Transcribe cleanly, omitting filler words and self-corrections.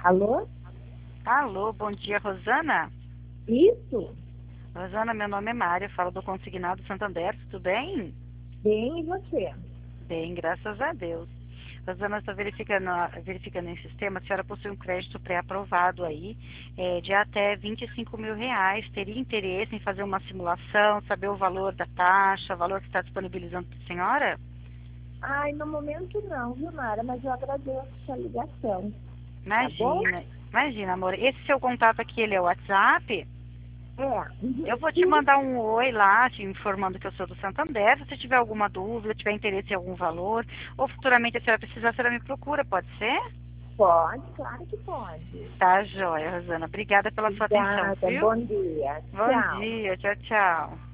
Alô? Alô, bom dia, Rosana. Isso? Rosana, meu nome é Mária, falo do Consignado Santander, tudo bem? Bem, e você? Bem, graças a Deus. Rosana, estou verificando em sistema, a senhora possui um crédito pré-aprovado aí, de até R$ 25.000. Teria interesse em fazer uma simulação, saber o valor da taxa, o valor que está disponibilizando para a senhora? Ai, no momento não, viu, Mara? Mas eu agradeço a ligação, tá bom? Imagina, amor. Esse seu contato aqui, ele é o WhatsApp? Eu vou te Sim, mandar um oi lá, te informando que eu sou do Santander. Se você tiver alguma dúvida, tiver interesse em algum valor, ou futuramente a senhora precisar, a senhora me procura, pode ser? pode, claro que pode. Tá, joia, Rosana. Obrigada pela sua atenção, Obrigada, viu? bom dia. Bom Tchau. dia, tchau, tchau.